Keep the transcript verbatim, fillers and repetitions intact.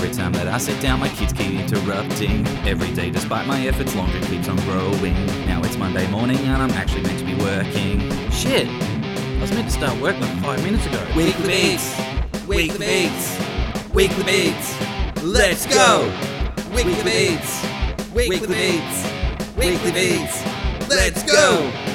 Every time that I sit down, my kids keep interrupting. Every day, despite my efforts, laundry keeps on growing. Now it's Monday morning and I'm actually meant to be working. Shit! I was meant to start work like five minutes ago. Weekly Beats! Weekly Beats! Weekly Beats! Let's go! Weekly Beats! Weekly Beats! Weekly Beats! Let's go!